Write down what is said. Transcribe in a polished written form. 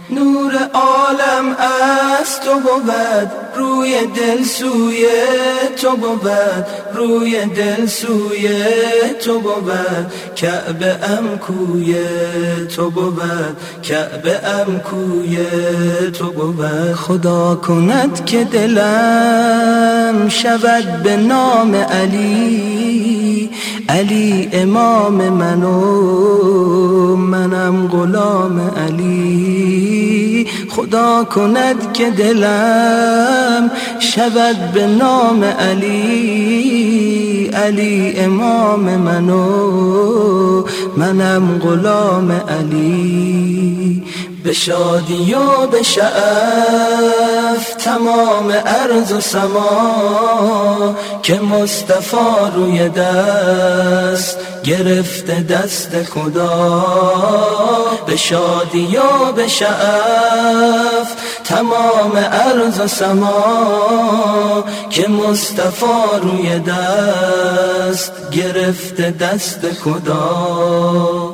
نور عالم از تو بود، روی دل سوی تو بود، روی دل سوی تو بود، کعبه ام کوی تو بود، کعبه ام کوی تو بود. خدا کند که دلم شود به نام علی، علی امام من و منم غلام علی. خدا کند که دلم شود به نام علی، علی امام من و منم غلام علی. به شادی و به شعف تمام ارض و سما، که مصطفی روی دست گرفته دست خدا. به شادی و به شعف تمام ارض و سما، که مصطفی روی دست گرفته دست خدا.